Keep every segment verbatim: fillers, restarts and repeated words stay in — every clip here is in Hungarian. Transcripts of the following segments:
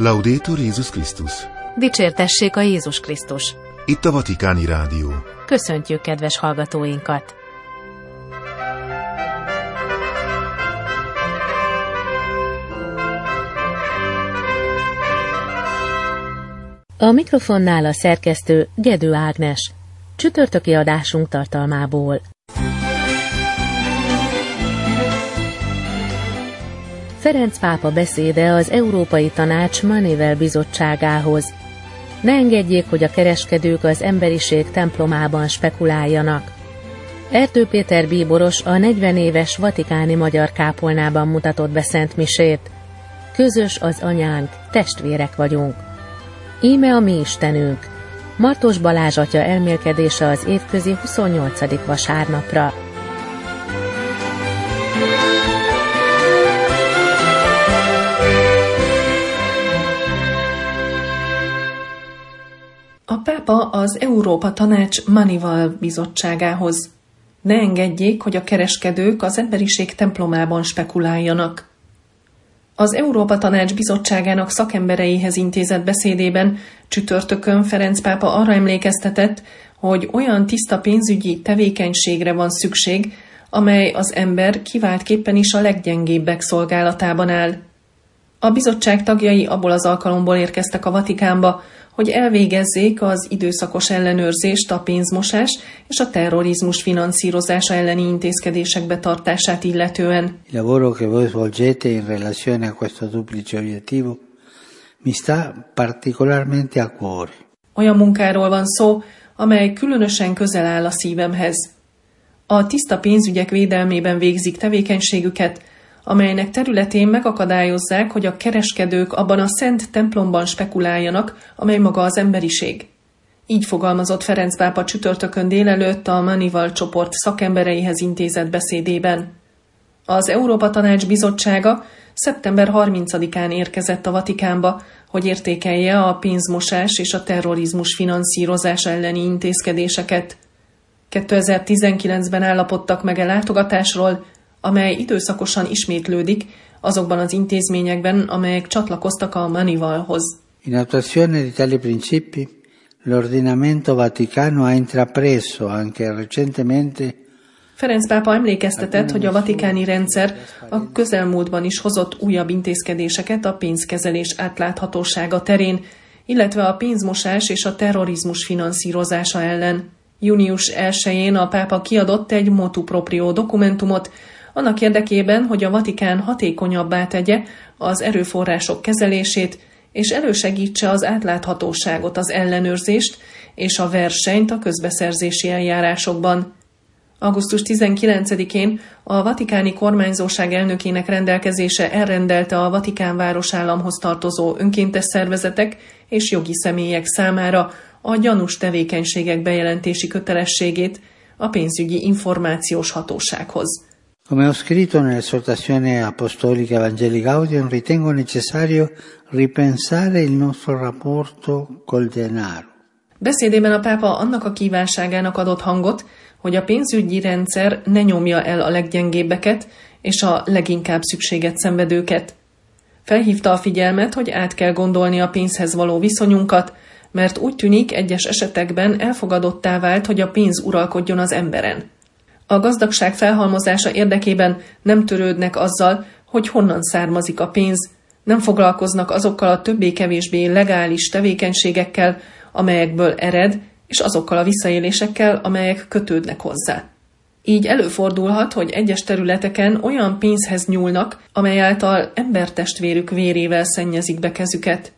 Laudetur Jézus Krisztus. Dicsértessék a Jézus Krisztus. Itt a Vatikáni Rádió. Köszöntjük kedves hallgatóinkat! A mikrofonnál a szerkesztő Gedő Ágnes. Csütörtöki adásunk tartalmából. Ferenc pápa beszéde az Európai Tanács Manival bizottságához. Ne engedjék, hogy a kereskedők az emberiség templomában spekuláljanak. Erdő Péter bíboros a negyven éves vatikáni magyar kápolnában mutatott be Szent Misét. Közös az anyánk, testvérek vagyunk. Íme a mi Istenünk. Martos Balázs atya elmélkedése az évközi huszonnyolcadik vasárnapra. A pápa az Európa Tanács Manival bizottságához. Ne engedjék, hogy a kereskedők az emberiség templomában spekuláljanak. Az Európa Tanács bizottságának szakembereihez intézett beszédében csütörtökön Ferenc pápa arra emlékeztetett, hogy olyan tiszta pénzügyi tevékenységre van szükség, amely az ember kiváltképpen is a leggyengébbek szolgálatában áll. A bizottság tagjai abból az alkalomból érkeztek a Vatikánba, hogy elvégezzék az időszakos ellenőrzést a pénzmosás és a terrorizmus finanszírozása elleni intézkedések betartását illetően. Il lavoro che voi svolgete in relazione a questo duplice obiettivo mi sta particolarmente a cuore. Olyan munkáról van szó, amely különösen közel áll a szívemhez. A tiszta pénzügyek védelmében végzik tevékenységüket, amelynek területén megakadályozzák, hogy a kereskedők abban a szent templomban spekuláljanak, amely maga az emberiség. Így fogalmazott Ferenc pápa csütörtökön délelőtt a Manival csoport szakembereihez intézett beszédében. Az Európa Tanács bizottsága szeptember harmincadikán érkezett a Vatikánba, hogy értékelje a pénzmosás és a terrorizmus finanszírozása elleni intézkedéseket. kétezer-tizenkilencben állapodtak meg a látogatásról, amely időszakosan ismétlődik azokban az intézményekben, amelyek csatlakoztak a Manivalhoz. In attuazione di tali principi, l'ordinamento vaticano ha intrapreso anche recentemente. Ferenc pápa emlékeztetett, hogy a vatikáni rendszer a közelmúltban is hozott újabb intézkedéseket a pénzkezelés átláthatósága terén, illetve a pénzmosás és a terrorizmus finanszírozása ellen. június elsején a pápa kiadott egy motu proprio dokumentumot, annak érdekében, hogy a Vatikán hatékonyabbá tegye az erőforrások kezelését, és elősegítse az átláthatóságot, az ellenőrzést és a versenyt a közbeszerzési eljárásokban. augusztus tizenkilencedikén a vatikáni kormányzóság elnökének rendelkezése elrendelte a Vatikán városállamhoz tartozó önkéntes szervezetek és jogi személyek számára a gyanús tevékenységek bejelentési kötelességét a pénzügyi információs hatósághoz. Come ho scritto nell'esortazione apostolica Evangelii Gaudium, ritengo necessario ripensare il nostro rapporto col denaro. Beszédében a pápa annak a kívánságának adott hangot, hogy a pénzügyi rendszer ne nyomja el a leggyengébbeket és a leginkább szükséget szenvedőket. Felhívta a figyelmet, hogy át kell gondolni a pénzhez való viszonyunkat, mert úgy tűnik, egyes esetekben elfogadottá vált, hogy a pénz uralkodjon az emberen. A gazdagság felhalmozása érdekében nem törődnek azzal, hogy honnan származik a pénz, nem foglalkoznak azokkal a többé-kevésbé legális tevékenységekkel, amelyekből ered, és azokkal a visszaélésekkel, amelyek kötődnek hozzá. Így előfordulhat, hogy egyes területeken olyan pénzhez nyúlnak, amely által embertestvérük vérével szennyezik be kezüket.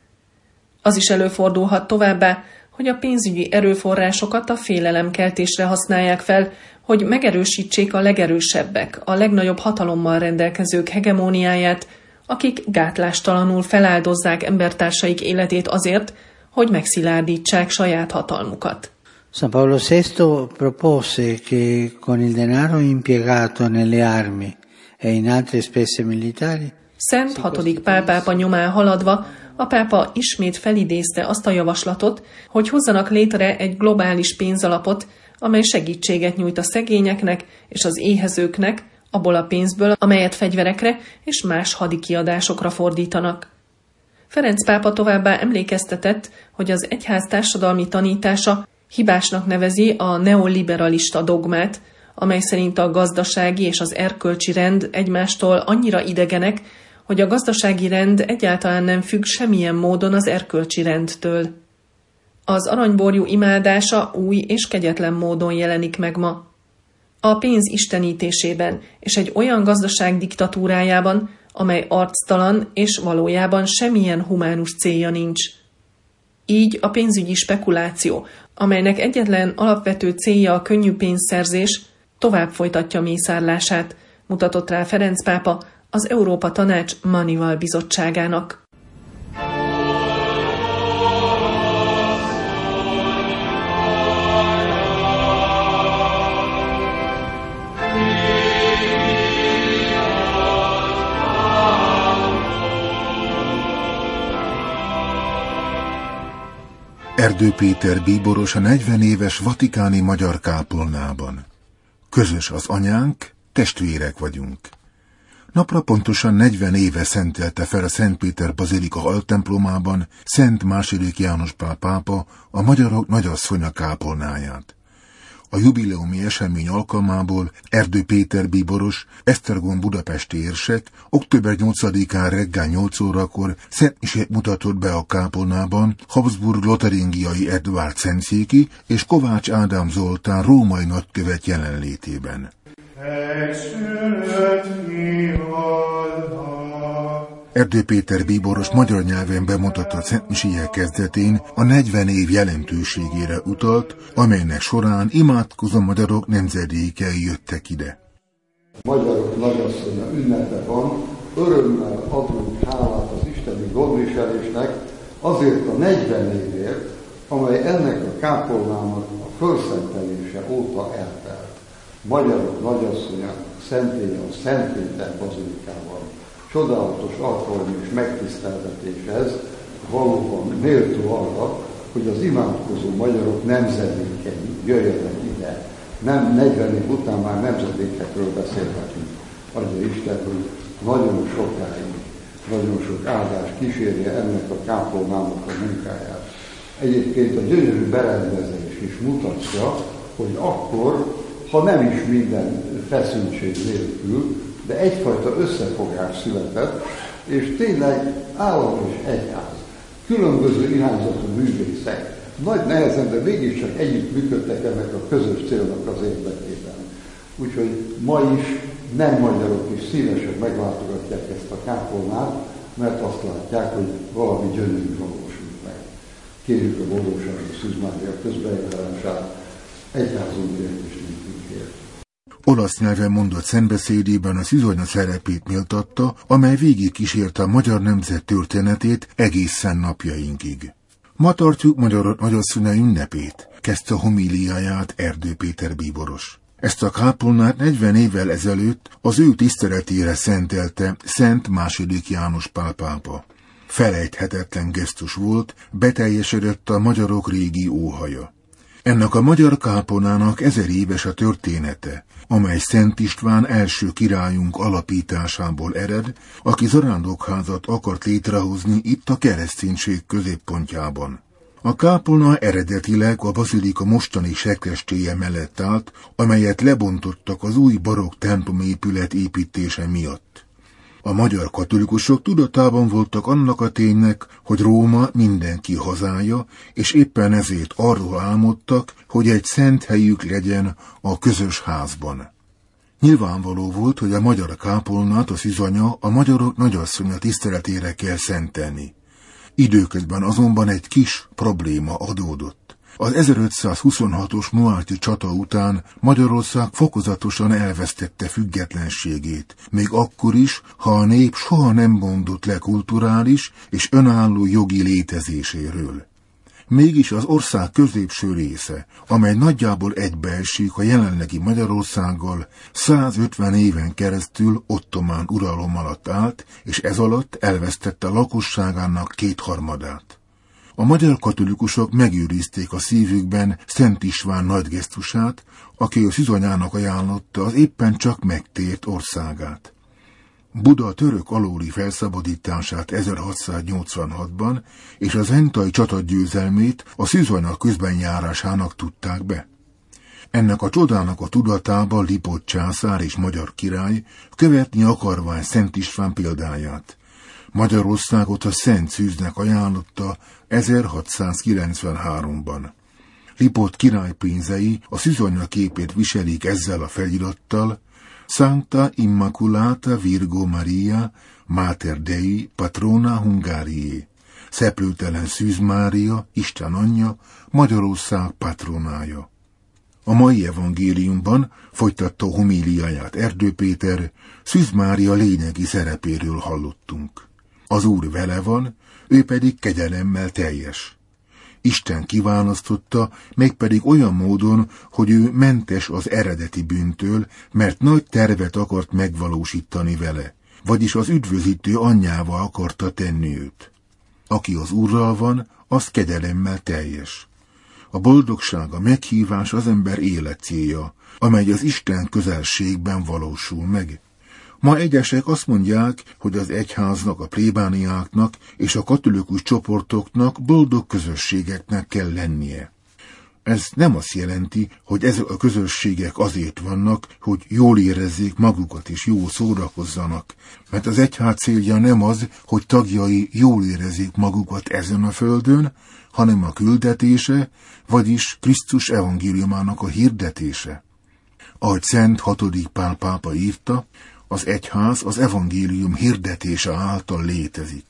Az is előfordulhat továbbá, hogy a pénzügyi erőforrásokat a félelemkeltésre használják fel, hogy megerősítsék a legerősebbek, a legnagyobb hatalommal rendelkezők hegemóniáját, akik gátlástalanul feláldozzák embertársaik életét azért, hogy megszilárdítsák saját hatalmukat. San Paolo sesto propose che con il denaro impiegato nelle armi e in altre spese militari. Szent hatodik Pál pápa nyomán haladva a pápa ismét felidézte azt a javaslatot, hogy hozzanak létre egy globális pénzalapot, amely segítséget nyújt a szegényeknek és az éhezőknek abból a pénzből, amelyet fegyverekre és más hadikiadásokra fordítanak. Ferenc pápa továbbá emlékeztetett, hogy az egyház társadalmi tanítása hibásnak nevezi a neoliberalista dogmát, amely szerint a gazdasági és az erkölcsi rend egymástól annyira idegenek, hogy a gazdasági rend egyáltalán nem függ semmilyen módon az erkölcsi rendtől. Az aranyborjú imádása új és kegyetlen módon jelenik meg ma. A pénz istenítésében és egy olyan gazdaság diktatúrájában, amely arctalan és valójában semmilyen humánus célja nincs. Így a pénzügyi spekuláció, amelynek egyetlen alapvető célja a könnyű pénzszerzés, tovább folytatja mészárlását, mutatott rá Ferenc pápa az Európa Tanács Manival bizottságának. Erdő Péter bíboros a negyven éves vatikáni magyar kápolnában. Közös az anyánk, testvérek vagyunk. Napra pontosan negyven éve szentelte fel a Szentpéter bazilika altemplomában Szent második János Pál pápa a magyarok nagyasszonya kápolnáját. A jubileumi esemény alkalmából Erdő Péter bíboros, Esztergom budapesti érsek október nyolcadikán reggel nyolc órakor szentmisét mutatott be a kápolnában Habsburg lotaringiai Eduárd szentszéki és Kovács Ádám Zoltán római nagykövet jelenlétében. Erdő Péter bíboros magyar nyelven bemutatott szentmiséje kezdetén a negyven év jelentőségére utalt, amelynek során imádkozó magyarok nemzedékei jöttek ide. Magyarok nagyasszonya ünnepe van, örömmel adunk hálát az isteni gondviselésnek azért a negyven évért, amely ennek a kápolnának a fölszentelése óta eltelt. Magyarok nagyasszonya szentélye a Szentpéter bazilikában. Csodálatos alkalom és megtiszteltetés ez, valóban méltó arra, hogy az imádkozó magyarok nemzedékei jöjjenek ide. Nem negyven év után már nemzedékekről beszélhetünk. Adja Isten, hogy nagyon sokáig, nagyon sok áldás kísérje ennek a kápolnának a munkáját. Egyébként a gyönyörű berendezés is mutatja, hogy akkor, ha nem is minden feszültség nélkül, de egyfajta összefogás született, és tényleg állam és egyház, különböző irányzatú művészek, nagy nehezen, de mégiscsak együtt működtek ennek a közös célnak az érdekében. Úgyhogy ma is nem magyarok is szívesen meglátogatják ezt a kápolnát, mert azt látják, hogy valami gyönyörű valósult meg. Kérjük a boldogságos Szűz Mária közbejárását, egyházunkért és nékünkért. Olasz nyelven mondott szentbeszédében a Szűzonya szerepét méltatta, amely végig kísérte a magyar nemzet történetét egészen napjainkig. Ma tartjuk Magyarok nagyasszonya ünnepét, kezdte a homíliáját Erdő Péter bíboros. Ezt a kápolnát negyven évvel ezelőtt az ő tiszteletére szentelte Szent második János Pál pápa. Felejthetetlen gesztus volt, beteljesedett a magyarok régi óhaja. Ennek a magyar kápolnának ezer éves a története, amely Szent István első királyunk alapításából ered, aki zarándokházat akart létrehozni itt a kereszténység középpontjában. A kápolna eredetileg a bazilika mostani sekrestéje mellett állt, amelyet lebontottak az új barokk templomépület építése miatt. A magyar katolikusok tudatában voltak annak a ténynek, hogy Róma mindenki hazája, és éppen ezért arról álmodtak, hogy egy szent helyük legyen a közös házban. Nyilvánvaló volt, hogy a magyar kápolnát a Szűzonya a magyarok nagyasszonya tiszteletére kell szentelni. Időközben azonban egy kis probléma adódott. Az ezerötszázhuszonhatos mohácsi csata után Magyarország fokozatosan elvesztette függetlenségét, még akkor is, ha a nép soha nem mondott le kulturális és önálló jogi létezéséről. Mégis az ország középső része, amely nagyjából egybeesik a jelenlegi Magyarországgal, százötven éven keresztül ottomán uralom alatt állt, és ez alatt elvesztette lakosságának kétharmadát. A magyar katolikusok megőrizték a szívükben Szent István nagy gesztusát, aki a Szűzonyának ajánlotta az éppen csak megtért országát. Buda török alóli felszabadítását ezerhatszáznyolcvanhatban és az entai csata győzelmét a Szűzanya közbenjárásának tudták be. Ennek a csodának a tudatában Lipót császár és magyar király követni akarván Szent István példáját. Magyarországot a Szent Szűznek ajánlotta ezerhatszázkilencvenháromban. Lipót király pénzei a Szűzanya képét viselik ezzel a felirattal: Sancta Immaculata Virgo Maria, Mater Dei, Patrona Hungariae. Szeplőtelen Szűz Mária, Isten anyja, Magyarország patronája. A mai evangéliumban, folytatta homíliáját Erdő Péter, Szűz Mária lényegi szerepéről hallottunk. Az Úr vele van, ő pedig kegyelemmel teljes. Isten kiválasztotta, mégpedig olyan módon, hogy ő mentes az eredeti bűntől, mert nagy tervet akart megvalósítani vele, vagyis az üdvözítő anyjával akarta tenni őt. Aki az Úrral van, az kegyelemmel teljes. A boldogság, a meghívás az ember életcélja, amely az Isten közelségben valósul meg. Ma egyesek azt mondják, hogy az egyháznak, a plébániáknak és a katolikus csoportoknak boldog közösségeknek kell lennie. Ez nem azt jelenti, hogy ezek a közösségek azért vannak, hogy jól érezzék magukat és jól szórakozzanak, mert az egyház célja nem az, hogy tagjai jól érezzék magukat ezen a földön, hanem a küldetése, vagyis Krisztus evangéliumának a hirdetése. Ahogy Szent hatodik Pál pápa írta, az egyház az evangélium hirdetése által létezik.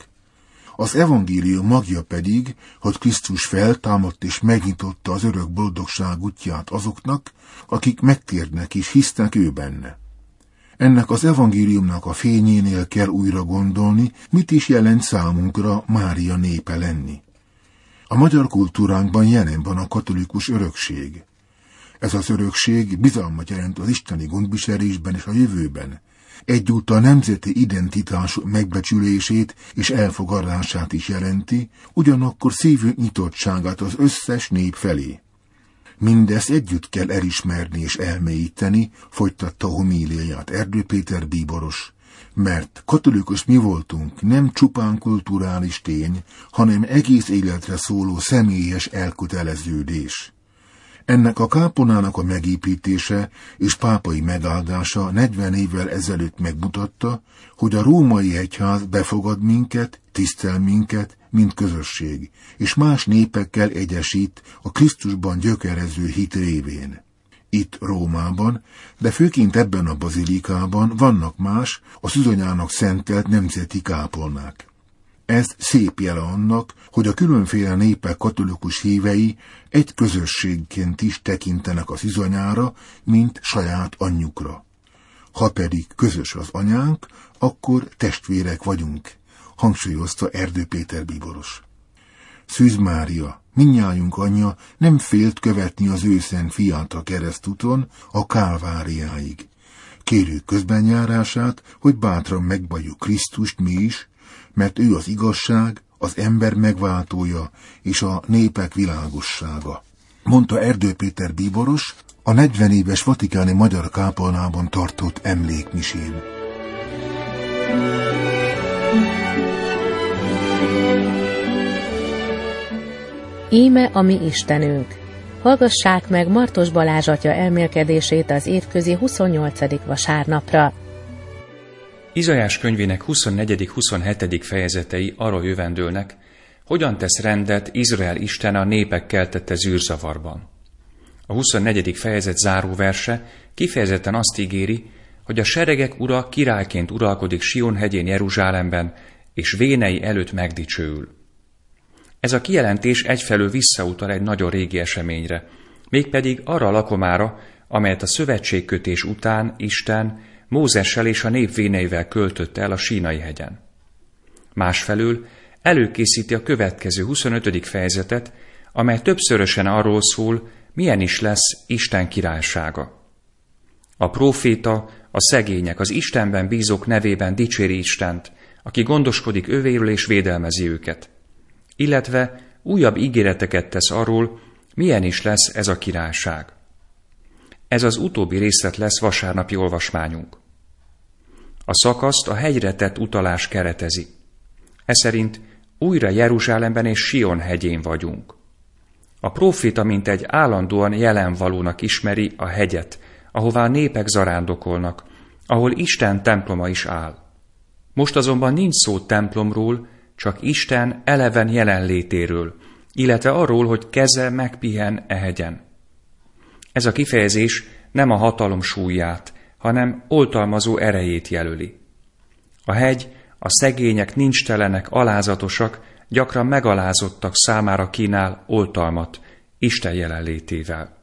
Az evangélium magja pedig, hogy Krisztus feltámadt és megnyitotta az örök boldogság útját azoknak, akik megtérnek és hisznek ő benne. Ennek az evangéliumnak a fényénél kell újra gondolni, mit is jelent számunkra Mária népe lenni. A magyar kultúránkban jelen van a katolikus örökség. Ez az örökség bizalmat jelent az isteni gondviselésben és a jövőben. Egyúttal nemzeti identitás megbecsülését és elfogadását is jelenti, ugyanakkor szívünk nyitottságát az összes nép felé. Mindezt együtt kell elismerni és elmélyíteni, folytatta homíliáját Erdő Péter bíboros, mert katolikus mi voltunk nem csupán kulturális tény, hanem egész életre szóló személyes elköteleződés. Ennek a kápolnának a megépítése és pápai megáldása negyven évvel ezelőtt megmutatta, hogy a római egyház befogad minket, tisztel minket, mint közösség, és más népekkel egyesít a Krisztusban gyökerező hit révén. Itt Rómában, de főként ebben a bazilikában vannak más, a Szűzanyának szentelt nemzeti kápolnák. Ez szép jele annak, hogy a különféle népek katolikus hívei egy közösségként is tekintenek a Szűzanyára, mint saját anyjukra. Ha pedig közös az anyánk, akkor testvérek vagyunk, hangsúlyozta Erdő Péter bíboros. Szűz Mária, mindnyájunk anyja nem félt követni az ő szent fiát a keresztúton a Kálváriáig. Kérjük közbenjárását, hogy bátran megvalljuk Krisztust mi is, mert ő az igazság, az ember megváltója és a népek világossága, mondta Erdő Péter bíboros a negyven éves vatikáni magyar kápolnában tartott emlékmisén. Íme a mi Istenünk. Hallgassák meg Martos Balázs atya elmélkedését az évközi huszonnyolcadik vasárnapra. Izaiás könyvének huszonnegyedik-huszonhetedik fejezetei arról jövendőlnek, hogyan tesz rendet Izrael Isten a népek keltette zűrzavarban. A huszonnegyedik fejezet záróverse kifejezetten azt ígéri, hogy a seregek ura királyként uralkodik Sion hegyén Jeruzsálemben, és vénei előtt megdicsőül. Ez a kijelentés egyfelől visszautal egy nagyon régi eseményre, mégpedig arra a lakomára, amelyet a szövetségkötés után Isten Mózessel és a nép véneivel költött el a Sínai hegyen. Másfelől előkészíti a következő huszonötödik fejezetet, amely többszörösen arról szól, milyen is lesz Isten királysága. A próféta, a szegények, az Istenben bízók nevében dicséri Istent, aki gondoskodik övéről és védelmezi őket, illetve újabb ígéreteket tesz arról, milyen is lesz ez a királyság. Ez az utóbbi részlet lesz vasárnapi olvasmányunk. A szakaszt a hegyre tett utalás keretezi. Eszerint újra Jeruzsálemben és Sion hegyén vagyunk. A próféta mintegy állandóan jelenvalónak ismeri a hegyet, ahová a népek zarándokolnak, ahol Isten temploma is áll. Most azonban nincs szó templomról, csak Isten eleven jelenlétéről, illetve arról, hogy keze megpihen e hegyen. Ez a kifejezés nem a hatalom súlyát, hanem oltalmazó erejét jelöli. A hegy a szegények, nincstelenek, alázatosak, gyakran megalázottak számára kínál oltalmat Isten jelenlétével.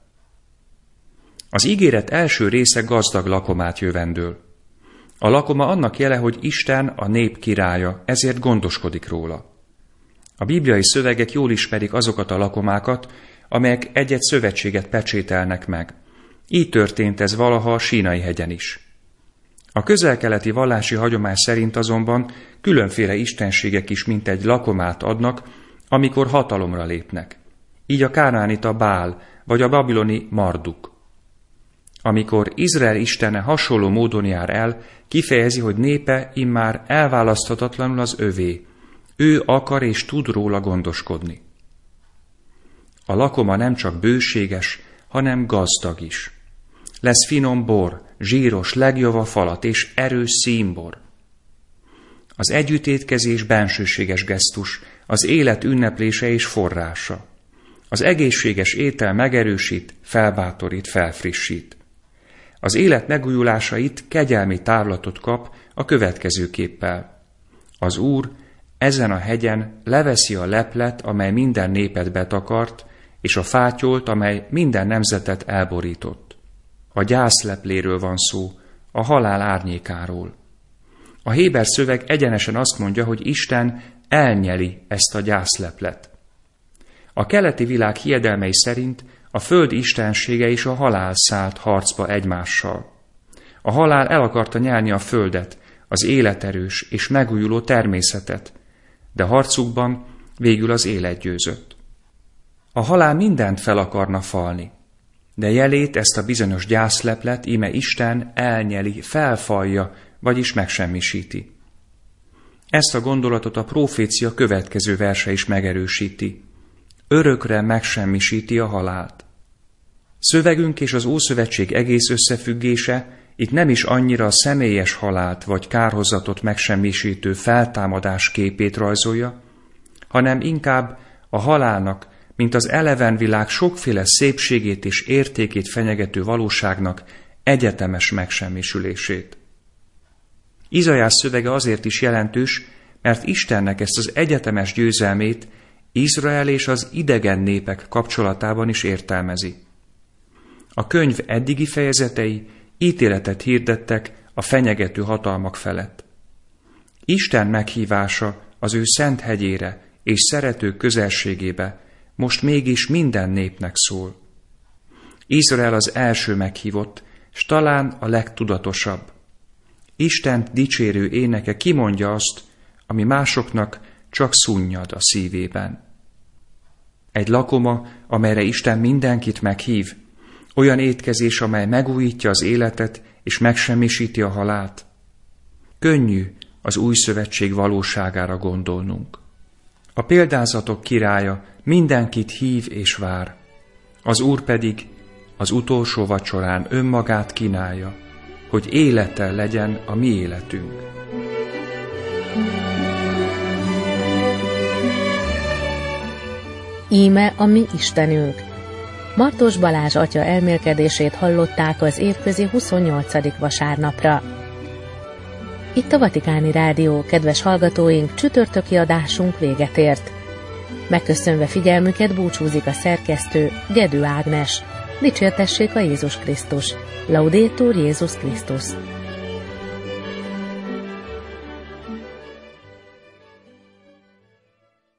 Az ígéret első része gazdag lakomát jövendől. A lakoma annak jele, hogy Isten a nép királya, ezért gondoskodik róla. A bibliai szövegek jól ismerik azokat a lakomákat, amelyek egy-egy szövetséget pecsételnek meg. Így történt ez valaha a Sínai hegyen is. A közel-keleti vallási hagyomány szerint azonban különféle istenségek is mintegy lakomát adnak, amikor hatalomra lépnek. Így a kánánita Bál vagy a babiloni Marduk. Amikor Izrael istene hasonló módon jár el, kifejezi, hogy népe immár elválaszthatatlanul az övé. Ő akar és tud róla gondoskodni. A lakoma nem csak bőséges, hanem gazdag is. Lesz finom bor, zsíros, legjava falat és erős színbor. Az együttétkezés bensőséges gesztus, az élet ünneplése és forrása. Az egészséges étel megerősít, felbátorít, felfrissít. Az élet megújulása itt kegyelmi távlatot kap a következőképpel. Az Úr ezen a hegyen leveszi a leplet, amely minden népet betakart, és a fátyolt, amely minden nemzetet elborított. A gyászlepléről van szó, a halál árnyékáról. A héber szöveg egyenesen azt mondja, hogy Isten elnyeli ezt a gyászleplet. A keleti világ hiedelmei szerint a föld istensége és a halál szállt harcba egymással. A halál el akarta nyelni a földet, az életerős és megújuló természetet, de harcukban végül az élet győzött. A halál mindent fel akarna falni, de jelét, ezt a bizonyos gyászleplet íme Isten elnyeli, felfalja, vagyis megsemmisíti. Ezt a gondolatot a prófécia következő verse is megerősíti. Örökre megsemmisíti a halált. Szövegünk és az Ószövetség egész összefüggése itt nem is annyira a személyes halált vagy kárhozatot megsemmisítő feltámadás képét rajzolja, hanem inkább a halálnak, mint az eleven világ sokféle szépségét és értékét fenyegető valóságnak egyetemes megsemmisülését. Izaiás szövege azért is jelentős, mert Istennek ezt az egyetemes győzelmét Izrael és az idegen népek kapcsolatában is értelmezi. A könyv eddigi fejezetei ítéletet hirdettek a fenyegető hatalmak felett. Isten meghívása az ő szent hegyére és szerető közelségébe most mégis minden népnek szól. Izrael az első meghívott, s talán a legtudatosabb. Istent dicsérő éneke kimondja azt, ami másoknak csak szunnyad a szívében. Egy lakoma, amelyre Isten mindenkit meghív, olyan étkezés, amely megújítja az életet és megsemmisíti a halált. Könnyű az új szövetség valóságára gondolnunk. A példázatok királya mindenkit hív és vár, az Úr pedig az utolsó vacsorán önmagát kínálja, hogy élettel legyen a mi életünk. Íme a mi Istenünk. Martos Balázs atya elmélkedését hallották az évközi huszonnyolcadik vasárnapra. Itt a Vatikáni Rádió, kedves hallgatóink, csütörtöki adásunk véget ért. Megköszönve figyelmüket búcsúzik a szerkesztő, Gedő Ágnes. Dicsértessék a Jézus Krisztus. Laudetur Jézus Krisztus.